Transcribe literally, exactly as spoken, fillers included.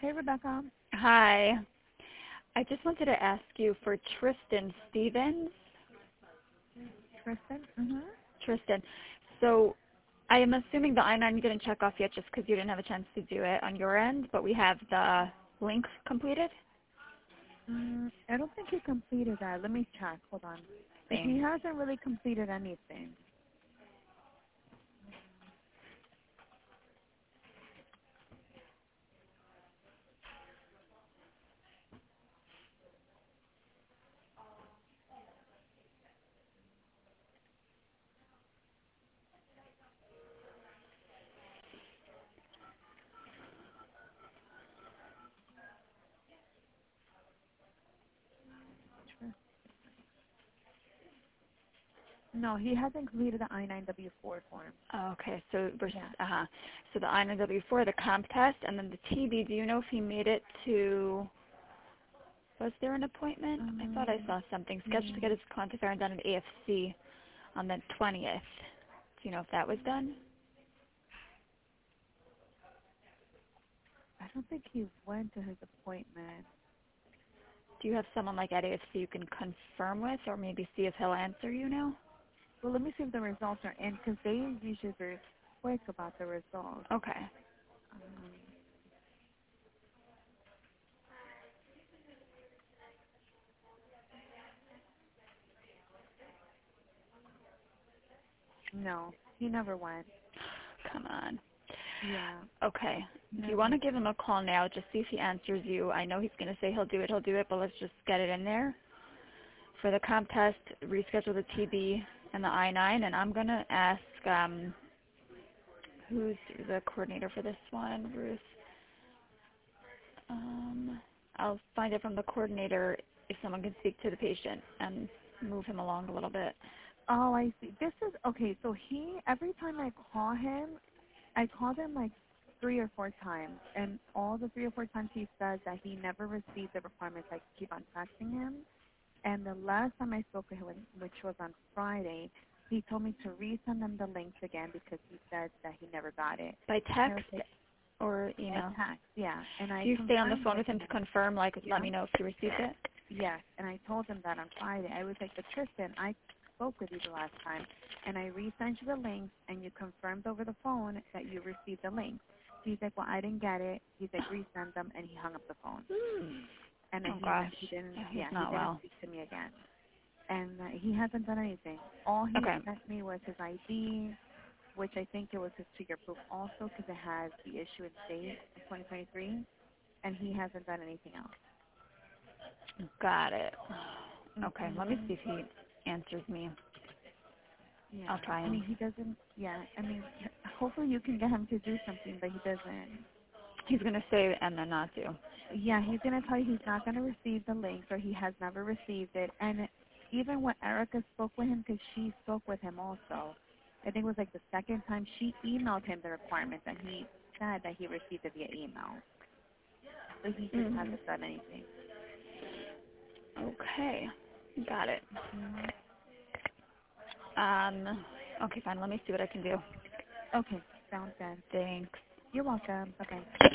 Hey, Rebecca. Hi. I just wanted to ask you for Tristan Stevens. Tristan? Mm-hmm. Tristan. So I am assuming the I nine you didn't check off yet just because you didn't have a chance to do it on your end, but we have the link completed. Mm, I don't think he completed that. Let me check. Hold on. Because he Thanks. hasn't really completed anything. Tris- No, he hasn't completed the I nine W four form. Okay, so we're, Yeah. uh-huh. So the I nine W four, the comp test, and then the T B. Do you know if he made it to? Was there an appointment? I thought I Um, saw something scheduled to mm, get his quantifier done at A F C on the twentieth. Do you know if that was done? I don't think he went to his appointment. Do you have someone like at A F C you can confirm with, or maybe see if he'll answer you now? Well, let me see if the results are in, because they usually very quick about the results. Okay. Um, no, he never went. Come on. Yeah. Okay. Do you Never. want to give him a call now? Just see if he answers you. I know he's going to say he'll do it, he'll do it, but let's just get it in there. For the comp test, reschedule the T B and the I nine, and I'm going to ask um, who's the coordinator for this one, Ruth. Um, I'll find it from the coordinator if someone can speak to the patient and move him along a little bit. Oh, I see. This is okay. So he, every time I call him, I called him like three or four times, and all the three or four times he says that he never received the requirements. I keep on texting him, and the last time I spoke to him, which was on Friday, he told me to resend them the links again because he said that he never got it. By And I text was like, or by email? text, yeah. And I Do you stay on the confirmed phone with with him to him, confirm, like, let yeah. me know if you received it? Yes, and I told him that on Friday. I was like, but Tristan, I spoke with you the last time, and I resent you the links, and you confirmed over the phone that you received the links. He's like, well, I didn't get it. He's like, resend them, and he hung up the phone. And then Oh he gosh, he didn't, yeah, he's yeah, he not didn't well. speak to me again. And uh, he hasn't done anything. All he Okay, sent me was his I D, which I think it was his figure proof also, because it has the issue and date in twenty twenty-three, and he hasn't done anything else. got it. Okay, let me Mm-hmm. see if he answers me. Yeah. I'll try I him. mean, he doesn't, yeah. I mean, hopefully you can get him to do something, but he doesn't. He's gonna say and then not do. Yeah, he's going to tell you he's not going to receive the links or he has never received it. And even when Erica spoke with him, because she spoke with him also, I think it was like the second time she emailed him the requirements and he said that he received it via email. So he just Mhm. hasn't done anything. Okay, got it. Hmm. Um, okay, fine. Let me see what I can do. Okay, sounds good. Thanks. You're welcome. Bye-bye.